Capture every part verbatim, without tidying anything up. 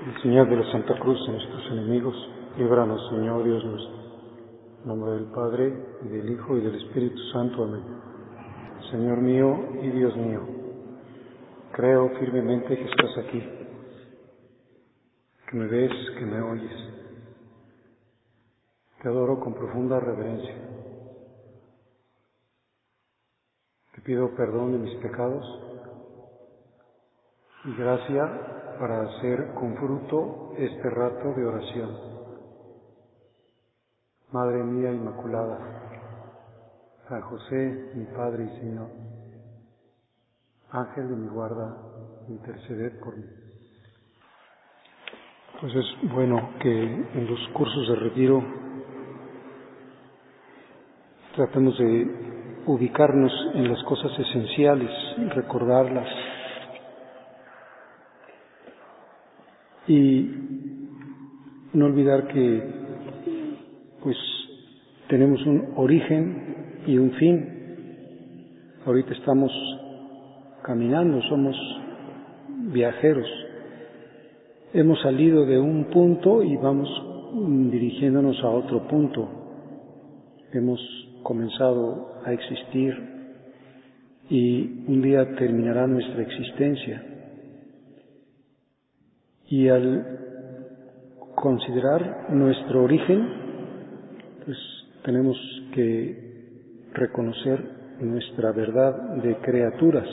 El Señor de la Santa Cruz de nuestros enemigos, líbranos, Señor Dios nuestro. En nombre del Padre, y del Hijo, y del Espíritu Santo. Amén. Señor mío y Dios mío, creo firmemente que estás aquí, que me ves, que me oyes. Te adoro con profunda reverencia. Te pido perdón de mis pecados y gracia para hacer con fruto este rato de oración. Madre mía Inmaculada, San José, mi Padre y Señor, Ángel de mi guarda, interceded por mí. Pues es bueno que en los cursos de retiro tratemos de ubicarnos en las cosas esenciales, recordarlas y no olvidar que pues tenemos un origen y un fin. Ahorita estamos caminando, somos viajeros. Hemos salido de un punto y vamos dirigiéndonos a otro punto. Hemos comenzado a existir y un día terminará nuestra existencia. Y al considerar nuestro origen, pues tenemos que reconocer nuestra verdad de criaturas,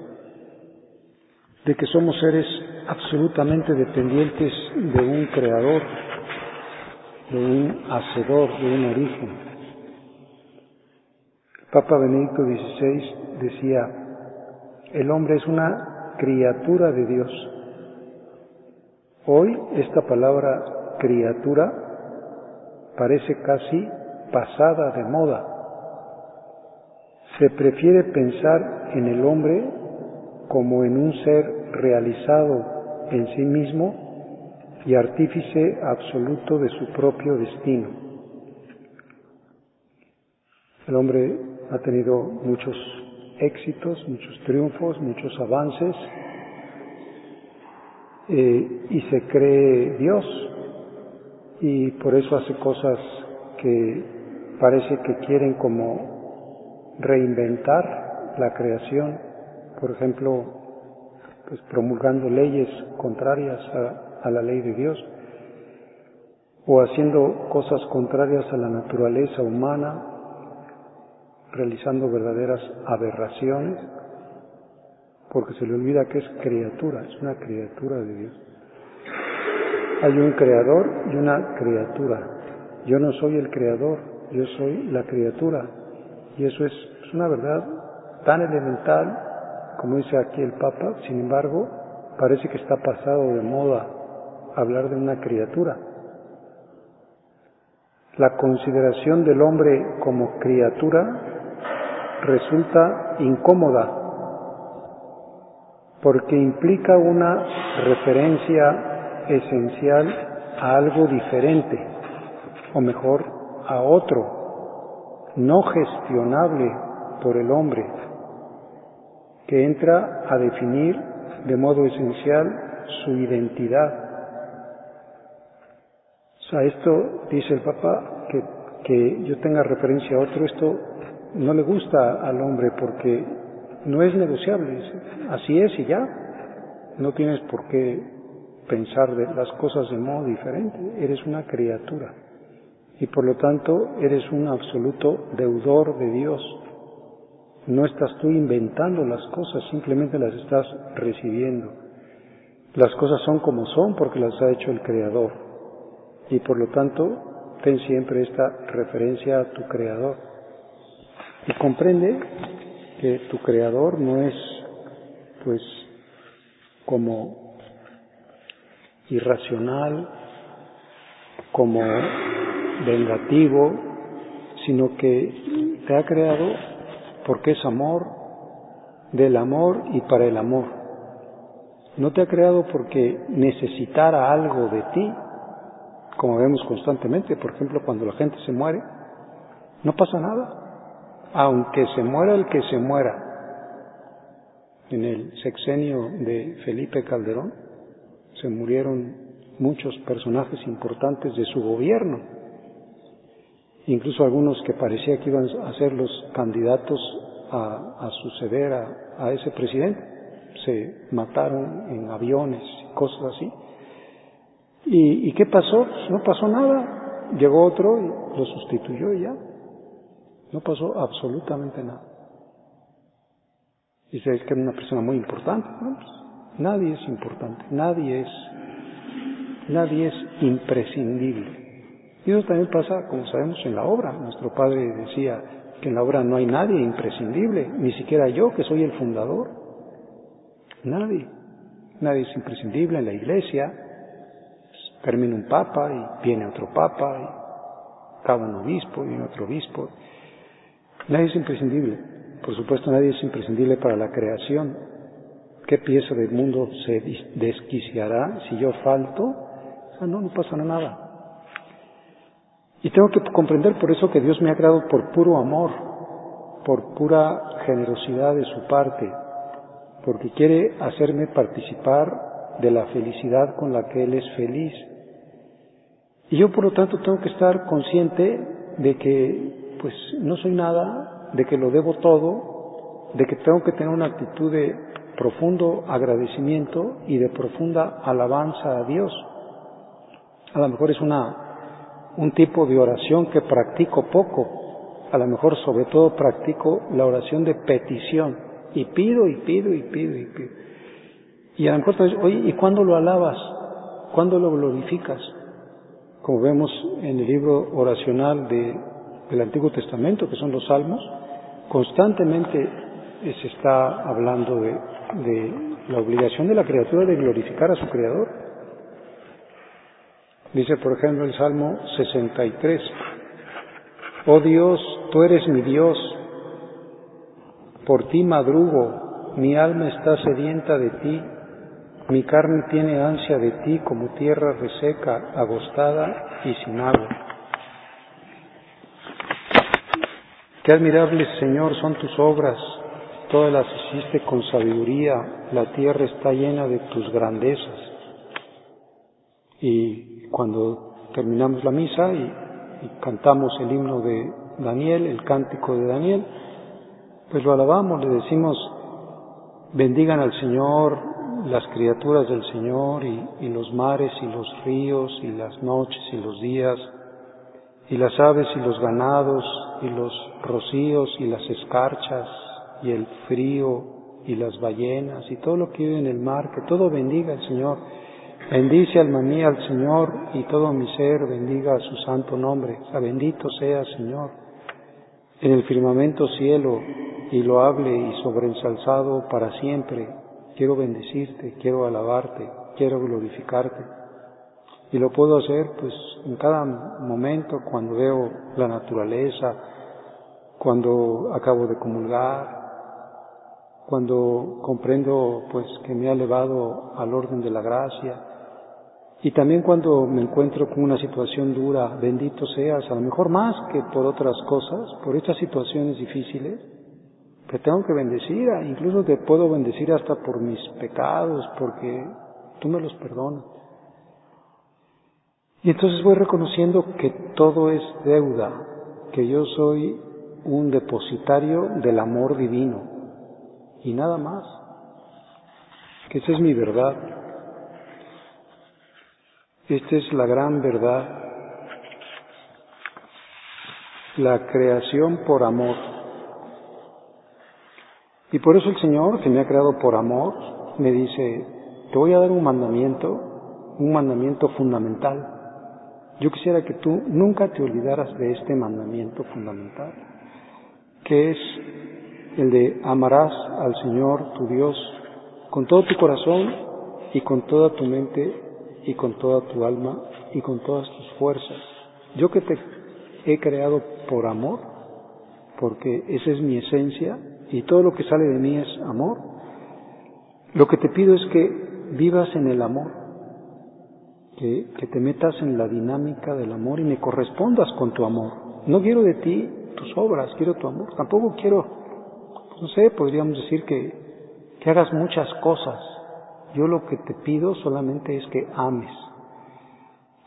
de que somos seres absolutamente dependientes de un creador, de un hacedor, de un origen. El Papa Benedicto dieciséis decía: el hombre es una criatura de Dios. Hoy esta palabra criatura parece casi pasada de moda. Se prefiere pensar en el hombre como en un ser realizado en sí mismo y artífice absoluto de su propio destino. El hombre ha tenido muchos éxitos, muchos triunfos, muchos avances, eh, y se cree Dios, y por eso hace cosas que parece que quieren como reinventar la creación, por ejemplo, pues promulgando leyes contrarias a, a la ley de Dios, o haciendo cosas contrarias a la naturaleza humana, realizando verdaderas aberraciones, porque se le olvida que es criatura, es una criatura de Dios. Hay un creador y una criatura. Yo no soy el creador, yo soy la criatura. Y eso es, es una verdad tan elemental, como dice aquí el Papa. Sin embargo, parece que está pasado de moda hablar de una criatura. La consideración del hombre como criatura resulta incómoda, porque implica una referencia esencial a algo diferente, o mejor, a otro, no gestionable por el hombre, que entra a definir de modo esencial su identidad. O sea, esto, dice el Papa, que, que yo tenga referencia a otro, esto no le gusta al hombre porque no es negociable. Así es y ya. No tienes por qué pensar de las cosas de modo diferente. Eres una criatura y por lo tanto eres un absoluto deudor de Dios. No estás tú inventando las cosas, simplemente las estás recibiendo. Las cosas son como son porque las ha hecho el Creador y por lo tanto ten siempre esta referencia a tu Creador y comprende que tu Creador no es pues como irracional, como vengativo, sino que te ha creado porque es amor, del amor y para el amor. No te ha creado porque necesitara algo de ti, como vemos constantemente. Por ejemplo, cuando la gente se muere, no pasa nada, aunque se muera el que se muera. En el sexenio de Felipe Calderón se murieron muchos personajes importantes de su gobierno, incluso algunos que parecía que iban a ser los candidatos a, a suceder a, a ese presidente, se mataron en aviones y cosas así. ¿Y, ¿Y qué pasó? Pues no pasó nada, llegó otro y lo sustituyó y ya, no pasó absolutamente nada. Dice que era una persona muy importante. No, pues, nadie es importante, nadie es, nadie es imprescindible. Y eso también pasa, como sabemos, en la obra. Nuestro padre decía que en la obra no hay nadie imprescindible, ni siquiera yo, que soy el fundador. Nadie. Nadie es imprescindible en la iglesia. Termina un papa y viene otro papa, y acaba un obispo y viene otro obispo. Nadie es imprescindible. Por supuesto, nadie es imprescindible para la creación. ¿Qué pieza del mundo se desquiciará si yo falto? O sea, no, no pasa nada. Y tengo que comprender por eso que Dios me ha creado por puro amor, por pura generosidad de su parte, porque quiere hacerme participar de la felicidad con la que Él es feliz. Y yo, por lo tanto, tengo que estar consciente de que, pues, no soy nada, de que lo debo todo, de que tengo que tener una actitud de profundo agradecimiento y de profunda alabanza a Dios. A lo mejor es una un tipo de oración que practico poco, a lo mejor sobre todo practico la oración de petición, y pido y pido y pido y pido. Y a lo mejor te dices, oye, ¿y cuándo lo alabas? ¿Cuándo lo glorificas? Como vemos en el libro oracional de, del Antiguo Testamento, que son los Salmos, constantemente se está hablando de, de la obligación de la criatura de glorificar a su Creador. Dice, por ejemplo, el Salmo sesenta y tres, oh Dios, tú eres mi Dios, por ti madrugo, mi alma está sedienta de ti, mi carne tiene ansia de ti como tierra reseca, agostada y sin agua. Qué admirables, Señor, son tus obras, todas las hiciste con sabiduría, la tierra está llena de tus grandezas. Y cuando terminamos la misa y, y cantamos el himno de Daniel, el cántico de Daniel, pues lo alabamos, le decimos, bendigan al Señor las criaturas del Señor y, y los mares y los ríos y las noches y los días y las aves y los ganados y los rocíos y las escarchas y el frío y las ballenas y todo lo que vive en el mar, que todo bendiga al Señor. Bendice alma mía al Señor y todo mi ser bendiga a su santo nombre. O sea, bendito sea, Señor, en el firmamento cielo y loable y sobreensalzado para siempre. Quiero bendecirte, quiero alabarte, quiero glorificarte. Y lo puedo hacer pues en cada momento, cuando veo la naturaleza, cuando acabo de comulgar, cuando comprendo pues que me ha elevado al orden de la gracia. Y también cuando me encuentro con una situación dura, bendito seas, a lo mejor más que por otras cosas, por estas situaciones difíciles, te tengo que bendecir, incluso te puedo bendecir hasta por mis pecados, porque tú me los perdonas. Y entonces voy reconociendo que todo es deuda, que yo soy un depositario del amor divino, y nada más, que esa es mi verdad. Esta es la gran verdad, la creación por amor. Y por eso el Señor, que me ha creado por amor, me dice, te voy a dar un mandamiento, un mandamiento fundamental. Yo quisiera que tú nunca te olvidaras de este mandamiento fundamental, que es el de amarás al Señor tu Dios con todo tu corazón y con toda tu mente y con toda tu alma y con todas tus fuerzas. Yo que te he creado por amor, porque esa es mi esencia y todo lo que sale de mí es amor, lo que te pido es que vivas en el amor, que, que te metas en la dinámica del amor y me correspondas con tu amor. No quiero de ti tus obras, quiero tu amor. Tampoco quiero, no sé, podríamos decir que, que hagas muchas cosas. Yo lo que te pido solamente es que ames.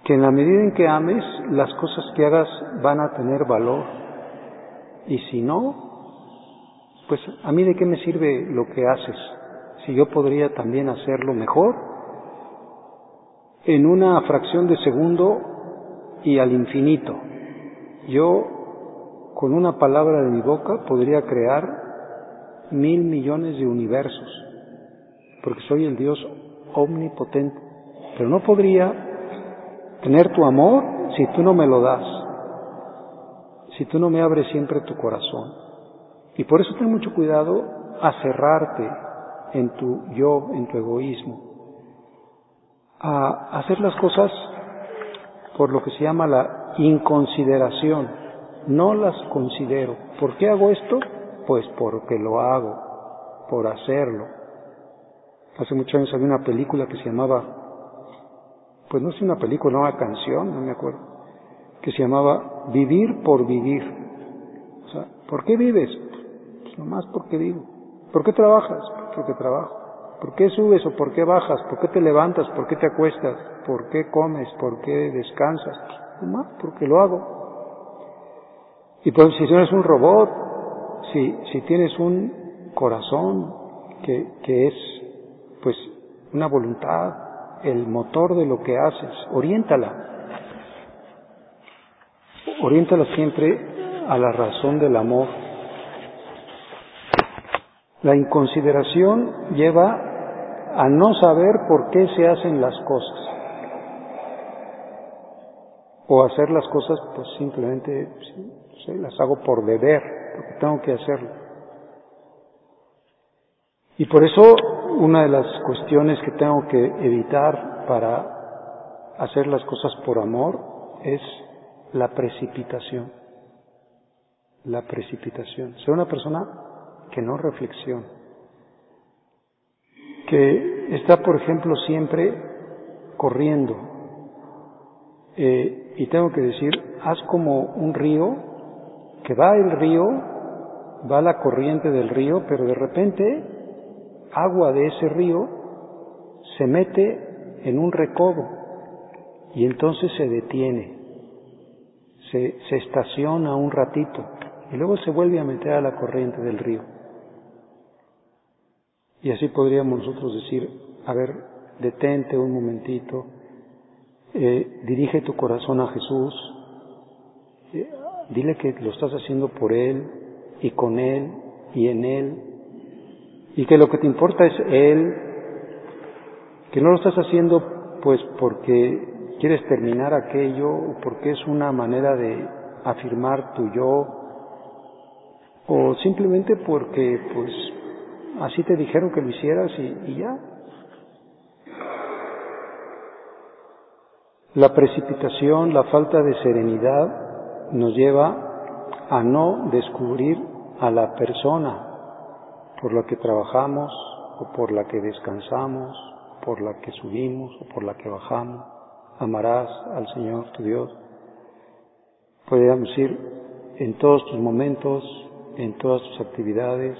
que en la medida en que ames, las cosas que hagas van a tener valor. Y si no, pues a mí de qué me sirve lo que haces, si yo podría también hacerlo mejor, en una fracción de segundo y al infinito. Yo, con una palabra de mi boca, podría crear mil millones de universos, porque soy el Dios omnipotente. Pero no podría tener tu amor si tú no me lo das, si tú no me abres siempre tu corazón. Y por eso ten mucho cuidado a cerrarte en tu yo, en tu egoísmo, a hacer las cosas por lo que se llama la inconsideración. No las considero. ¿Por qué hago esto? Pues porque lo hago, por hacerlo. Hace muchos años había una película que se llamaba, pues no es una película, una canción, no me acuerdo, que se llamaba Vivir por Vivir. O sea, ¿por qué vives? Pues nomás porque vivo. ¿Por qué trabajas? Porque trabajo. ¿Por qué subes o por qué bajas? ¿Por qué te levantas? ¿Por qué te acuestas? ¿Por qué comes? ¿Por qué descansas? Pues nomás porque lo hago. Y pues si no eres un robot, si, si tienes un corazón que, que es pues una voluntad, el motor de lo que haces, oriéntala. Oriéntala siempre a la razón del amor. La inconsideración lleva a no saber por qué se hacen las cosas. O hacer las cosas, pues simplemente, no sé, las hago por deber, porque tengo que hacerlo. Y por eso, una de las cuestiones que tengo que evitar para hacer las cosas por amor es la precipitación. La precipitación. Ser una persona que no reflexiona, que está, por ejemplo, siempre corriendo. Eh, y tengo que decir, haz como un río, que va el río, va la corriente del río, pero de repente agua de ese río se mete en un recodo y entonces se detiene, se, se estaciona un ratito y luego se vuelve a meter a la corriente del río. Y así podríamos nosotros decir, a ver, detente un momentito, eh, dirige tu corazón a Jesús, eh, dile que lo estás haciendo por Él y con Él y en Él, y que lo que te importa es Él, que no lo estás haciendo pues porque quieres terminar aquello o porque es una manera de afirmar tu yo, o simplemente porque pues así te dijeron que lo hicieras y, y ya. La precipitación, la falta de serenidad nos lleva a no descubrir a la persona por la que trabajamos o por la que descansamos, por la que subimos o por la que bajamos. Amarás al Señor tu Dios. Podríamos decir, en todos tus momentos, en todas tus actividades,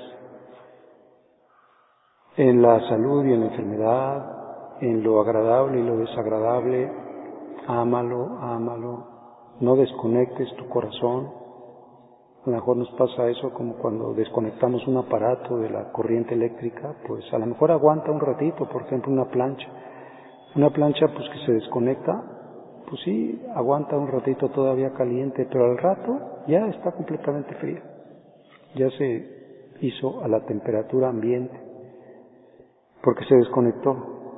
en la salud y en la enfermedad, en lo agradable y lo desagradable, ámalo, ámalo, no desconectes tu corazón. A lo mejor nos pasa eso como cuando desconectamos un aparato de la corriente eléctrica, pues a lo mejor aguanta un ratito, por ejemplo una plancha. Una plancha pues que se desconecta, pues sí, aguanta un ratito todavía caliente, pero al rato ya está completamente fría. Ya se hizo a la temperatura ambiente, porque se desconectó.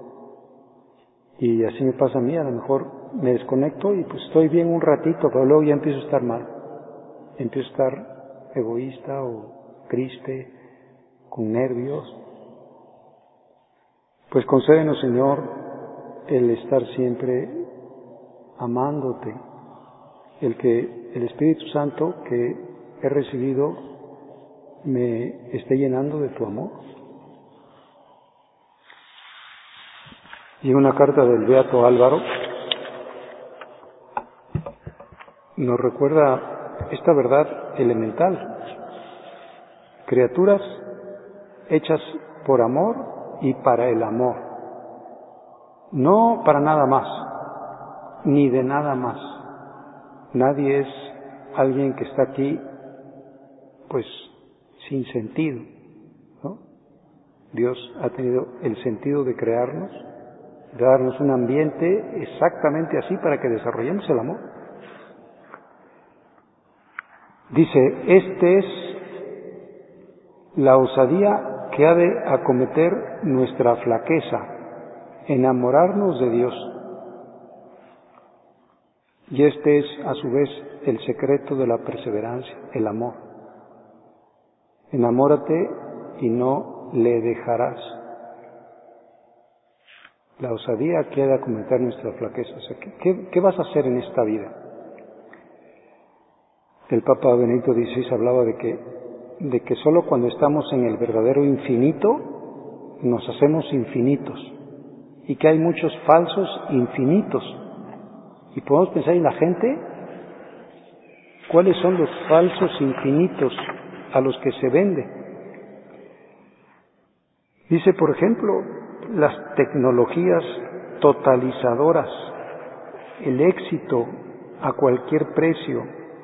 Y así me pasa a mí, a lo mejor me desconecto y pues estoy bien un ratito, pero luego ya empiezo a estar mal. Empiezo a estar egoísta o triste, con nervios. Pues concédenos, Señor, el estar siempre amándote, el que el Espíritu Santo que he recibido me esté llenando de tu amor. Y una carta del Beato Álvaro nos recuerda esta verdad elemental: criaturas hechas por amor y para el amor, no para nada más. ni de nada más. Nadie es alguien que está aquí, pues, sin sentido, ¿no? Dios ha tenido el sentido de crearnos, de darnos un ambiente exactamente así para que desarrollemos el amor. Dice, este es la osadía que ha de acometer nuestra flaqueza, enamorarnos de Dios. Y este es, a su vez, el secreto de la perseverancia, el amor. Enamórate y no le dejarás. La osadía que ha de acometer nuestra flaqueza. O sea, ¿qué, qué vas a hacer en esta vida? El Papa Benedicto dieciséis hablaba de que, de que solo cuando estamos en el verdadero infinito nos hacemos infinitos y que hay muchos falsos infinitos. Y podemos pensar en la gente, ¿cuáles son los falsos infinitos a los que se vende? Dice, por ejemplo, las tecnologías totalizadoras, el éxito a cualquier precio,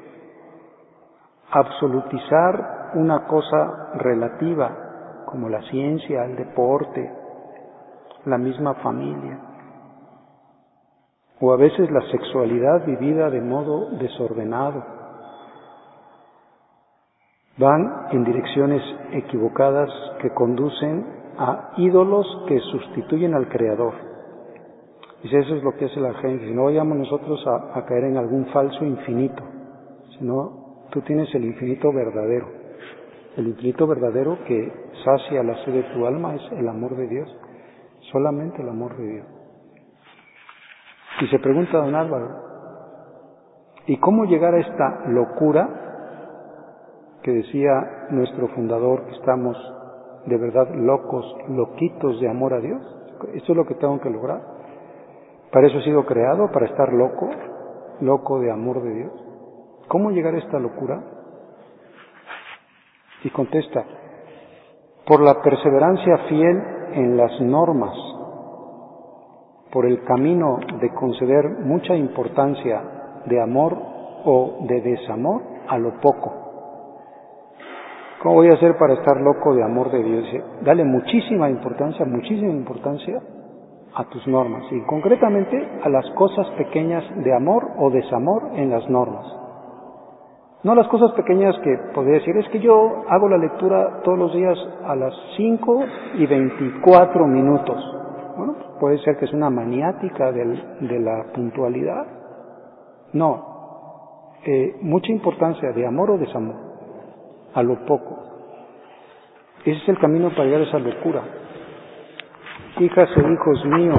absolutizar una cosa relativa, como la ciencia, el deporte, la misma familia, o a veces la sexualidad vivida de modo desordenado, van en direcciones equivocadas que conducen a ídolos que sustituyen al Creador. Dice, eso es lo que hace la gente. Si no vayamos nosotros a, a caer en algún falso infinito, sino tú tienes el infinito verdadero. El infinito verdadero que sacia la sed de tu alma es el amor de Dios, solamente el amor de Dios. Y se pregunta don Álvaro, ¿y cómo llegar a esta locura que decía nuestro fundador, que estamos de verdad locos, loquitos de amor a Dios? Esto es lo que tengo que lograr. Para eso he sido creado, para estar loco, loco de amor de Dios. ¿Cómo llegar a esta locura? Y contesta, por la perseverancia fiel en las normas, por el camino de conceder mucha importancia de amor o de desamor a lo poco. ¿Cómo voy a hacer para estar loco de amor de Dios? Dale muchísima importancia, muchísima importancia a tus normas y concretamente a las cosas pequeñas de amor o desamor en las normas. No las cosas pequeñas que podría decir, es que yo hago la lectura todos los días a las cinco y veinticuatro minutos. Bueno, puede ser que es una maniática del, de la puntualidad. No, eh, mucha importancia de amor o desamor, a lo poco. Ese es el camino para llegar a esa locura. Hijas e hijos míos,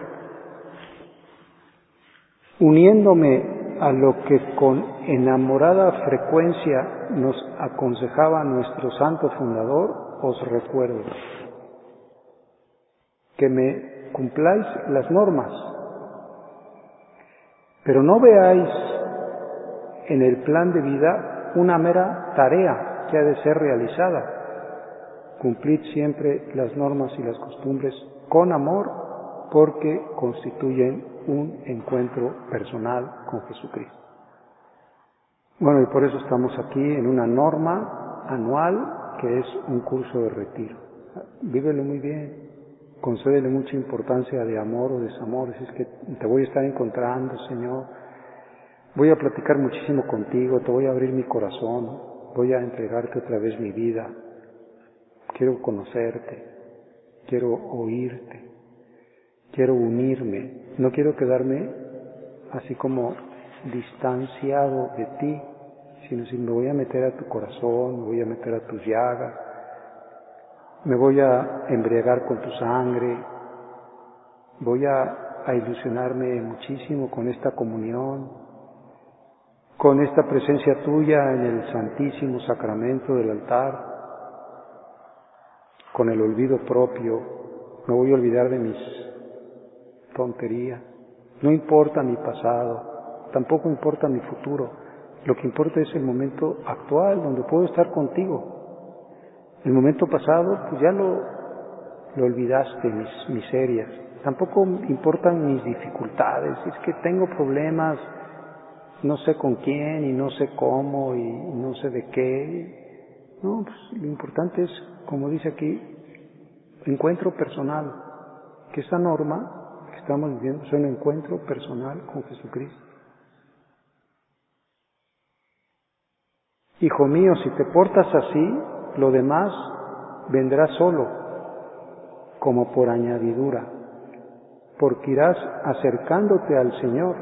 uniéndome a lo que con enamorada frecuencia nos aconsejaba nuestro santo fundador, os recuerdo que me cumpláis las normas, pero no veáis en el plan de vida una mera tarea que ha de ser realizada. Cumplid siempre las normas y las costumbres con amor, porque constituyen un encuentro personal con Jesucristo. Bueno, y por eso estamos aquí en una norma anual que es un curso de retiro. Vívelo muy bien, concédele mucha importancia de amor o desamor. Es que te voy a estar encontrando, Señor. Voy a platicar muchísimo contigo, te voy a abrir mi corazón, voy a entregarte otra vez mi vida. Quiero conocerte, quiero oírte, quiero unirme, no quiero quedarme así como distanciado de ti, sino si me voy a meter a tu corazón, me voy a meter a tus llagas, me voy a embriagar con tu sangre, voy a, a ilusionarme muchísimo con esta comunión, con esta presencia tuya en el Santísimo Sacramento del altar, con el olvido propio. Me voy a olvidar de mis tonterías. No importa mi pasado, tampoco importa mi futuro. Lo que importa es el momento actual, donde puedo estar contigo. El momento pasado, pues ya lo, lo olvidaste, mis miserias. Tampoco importan mis dificultades. Es que tengo problemas, no sé con quién y no sé cómo y no sé de qué. No, pues lo importante es, como dice aquí, encuentro personal. Que esa norma que estamos viviendo es un encuentro personal con Jesucristo. Hijo mío, si te portas así, lo demás vendrá solo, como por añadidura, porque irás acercándote al Señor.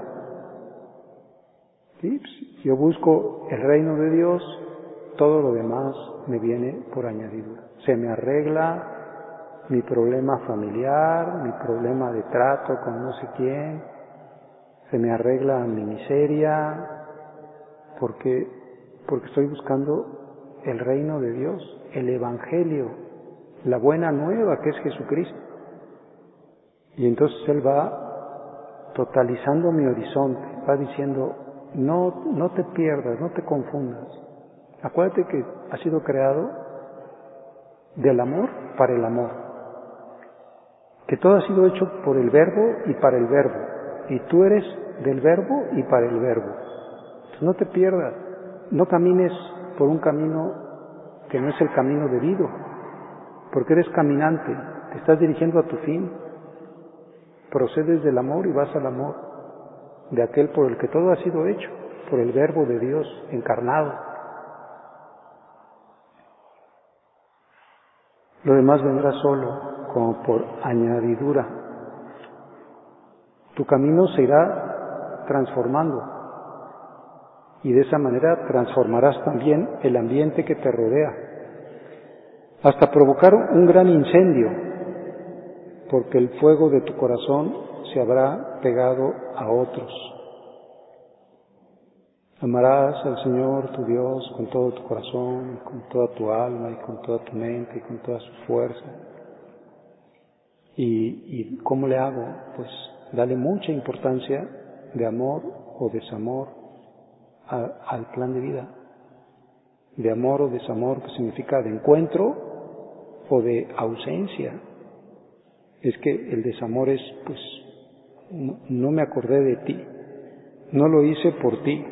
¿Sí? Si yo busco el reino de Dios, todo lo demás me viene por añadidura. Se me arregla mi problema familiar, mi problema de trato con no sé quién, se me arregla mi miseria, porque porque estoy buscando el reino de Dios, el Evangelio, la buena nueva que es Jesucristo. Y entonces Él va totalizando mi horizonte, va diciendo, no, no te pierdas, no te confundas. Acuérdate que has sido creado del amor para el amor, que todo ha sido hecho por el Verbo y para el Verbo, y tú eres del Verbo y para el Verbo. Entonces no te pierdas. No camines por un camino que no es el camino debido, porque eres caminante, te estás dirigiendo a tu fin, procedes del amor y vas al amor, de aquel por el que todo ha sido hecho, por el Verbo de Dios encarnado. Lo demás vendrá solo, como por añadidura. Tu camino se irá transformando. Y de esa manera transformarás también el ambiente que te rodea, hasta provocar un gran incendio, porque el fuego de tu corazón se habrá pegado a otros. Amarás al Señor tu Dios con todo tu corazón, con toda tu alma y con toda tu mente y con toda su fuerza. ¿Y, y cómo le hago? Pues dale mucha importancia de amor o desamor A, al plan de vida, de amor o desamor, que significa de encuentro o de ausencia. Es que el desamor es, pues, no, no me acordé de ti, no lo hice por ti.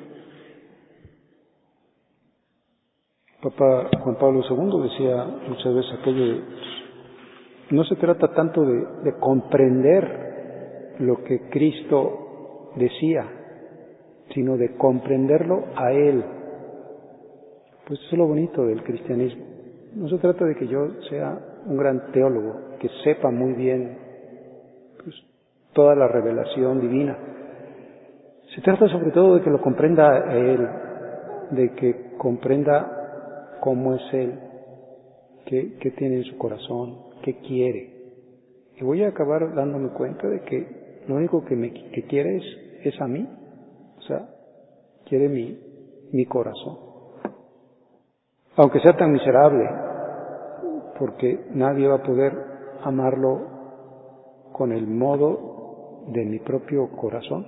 Papa Juan Pablo segundo decía muchas veces aquello de, no se trata tanto de, de comprender lo que Cristo decía, sino de comprenderlo a Él. Pues eso es lo bonito del cristianismo. No se trata de que yo sea un gran teólogo, que sepa muy bien pues, toda la revelación divina. Se trata sobre todo de que lo comprenda a Él, de que comprenda cómo es Él, qué, qué tiene en su corazón, qué quiere. Y voy a acabar dándome cuenta de que lo único que, me, que quiere es, es a mí. O sea, quiere mi, mi corazón. Aunque sea tan miserable, porque nadie va a poder amarlo con el modo de mi propio corazón.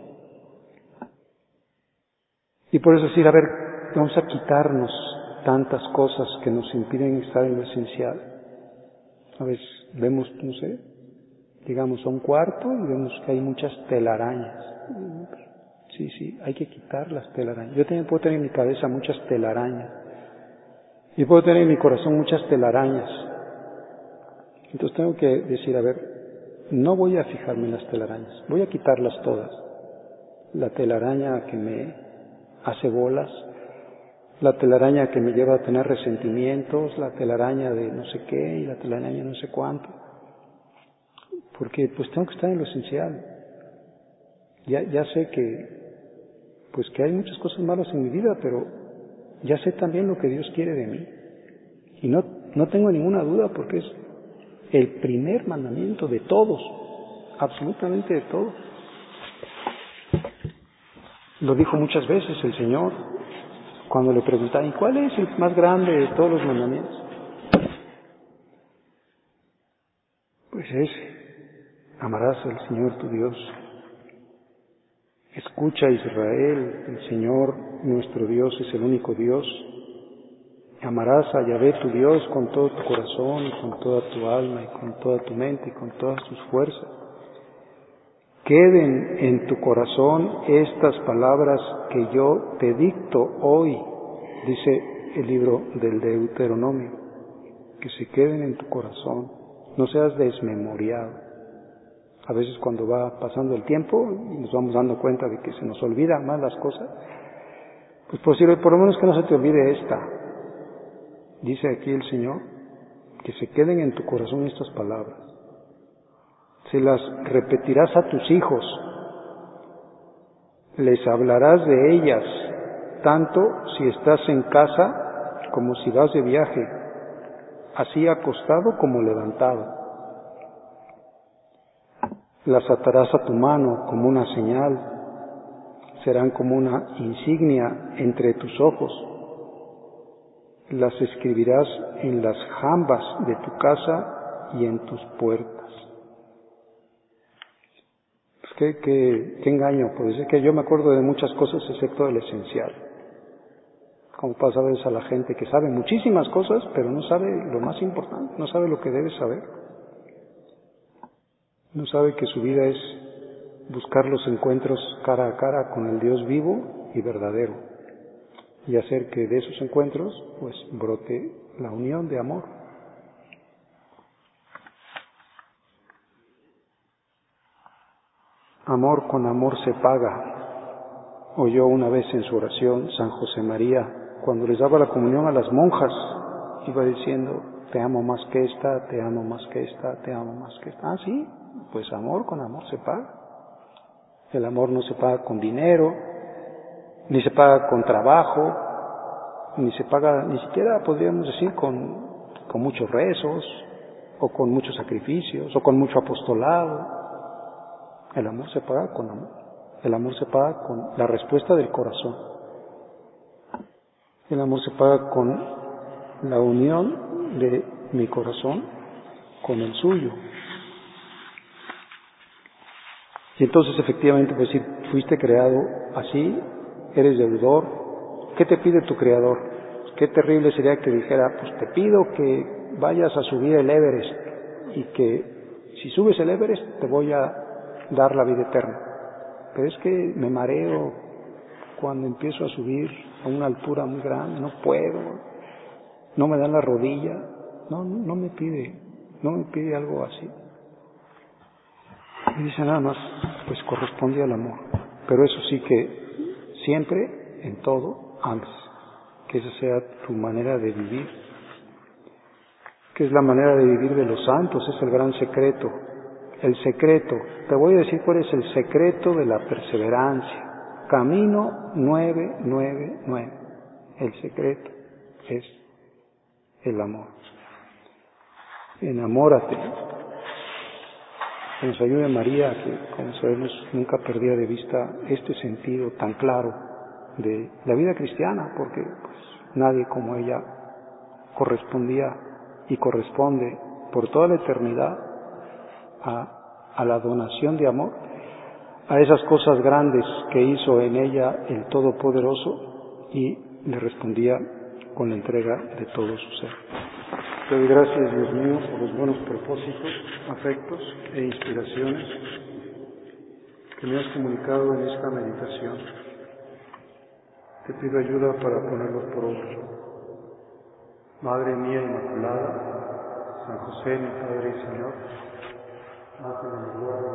Y por eso decir, a ver, vamos a quitarnos tantas cosas que nos impiden estar en lo esencial. A veces vemos, no sé, llegamos a un cuarto y vemos que hay muchas telarañas. Sí, sí, hay que quitar las telarañas. Yo también puedo tener en mi cabeza muchas telarañas. Y puedo tener en mi corazón muchas telarañas. Entonces tengo que decir, a ver, no voy a fijarme en las telarañas, voy a quitarlas todas. La telaraña que me hace bolas, la telaraña que me lleva a tener resentimientos, la telaraña de no sé qué y la telaraña no sé cuánto. Porque pues tengo que estar en lo esencial. Ya, ya sé que pues que hay muchas cosas malas en mi vida, pero ya sé también lo que Dios quiere de mí. Y no, no tengo ninguna duda porque es el primer mandamiento de todos, absolutamente de todos. Lo dijo muchas veces el Señor cuando le preguntaban, ¿y cuál es el más grande de todos los mandamientos? Pues es, amarás al Señor tu Dios. Escucha Israel, el Señor nuestro Dios es el único Dios. Amarás a Yahvé tu Dios con todo tu corazón, y con toda tu alma, y con toda tu mente, y con todas tus fuerzas. queden en tu corazón estas palabras que yo te dicto hoy, dice el libro del Deuteronomio, que se queden en tu corazón, no seas desmemoriado. A veces cuando va pasando el tiempo y nos vamos dando cuenta de que se nos olvidan más las cosas, pues posible, por lo menos que no se te olvide esta. Dice aquí el Señor, que se queden en tu corazón estas palabras. Se las repetirás a tus hijos, les hablarás de ellas, tanto si estás en casa como si vas de viaje, así acostado como levantado. Las atarás a tu mano como una señal, serán como una insignia entre tus ojos. Las escribirás en las jambas de tu casa y en tus puertas. Pues qué, qué, qué engaño, pues es que yo me acuerdo de muchas cosas excepto del esencial. Como pasa a veces a la gente que sabe muchísimas cosas, pero no sabe lo más importante, no sabe lo que debe saber. No sabe que su vida es buscar los encuentros cara a cara con el Dios vivo y verdadero, y hacer que de esos encuentros pues brote la unión de amor. Amor con amor se paga, oyó una vez en su oración San José María, cuando les daba la comunión a las monjas, iba diciendo, te amo más que esta, te amo más que esta, te amo más que esta. Ah, sí, pues amor con amor se paga. El amor no se paga con dinero, ni se paga con trabajo, ni se paga, ni siquiera podríamos decir con, con muchos rezos, o con muchos sacrificios, o con mucho apostolado. El amor se paga con amor. El amor se paga con la respuesta del corazón. El amor se paga con la unión de mi corazón con el suyo. Y entonces efectivamente, pues si fuiste creado así, eres deudor, ¿qué te pide tu Creador? Qué terrible sería que dijera, pues te pido que vayas a subir el Everest y que si subes el Everest te voy a dar la vida eterna. Pero es que me mareo cuando empiezo a subir a una altura muy grande, no puedo, no me dan la rodilla, no, no me pide, no me pide algo así. Y dice nada más, pues corresponde al amor. Pero eso sí que siempre, en todo, ames. Que esa sea tu manera de vivir. Que es la manera de vivir de los santos, es el gran secreto. El secreto, te voy a decir cuál es el secreto de la perseverancia. Camino nueve nueve nueve. El secreto es el amor. Enamórate. Que nos ayude María, que como sabemos nunca perdía de vista este sentido tan claro de la vida cristiana, porque pues, nadie como ella correspondía y corresponde por toda la eternidad a, a la donación de amor, a esas cosas grandes que hizo en ella el Todopoderoso, y le respondía con la entrega de todo su ser. Te doy gracias, Dios mío, por los buenos propósitos, afectos e inspiraciones que me has comunicado en esta meditación. Te pido ayuda para ponerlos por obra. Madre mía Inmaculada, San José, mi Padre y Señor, haz de la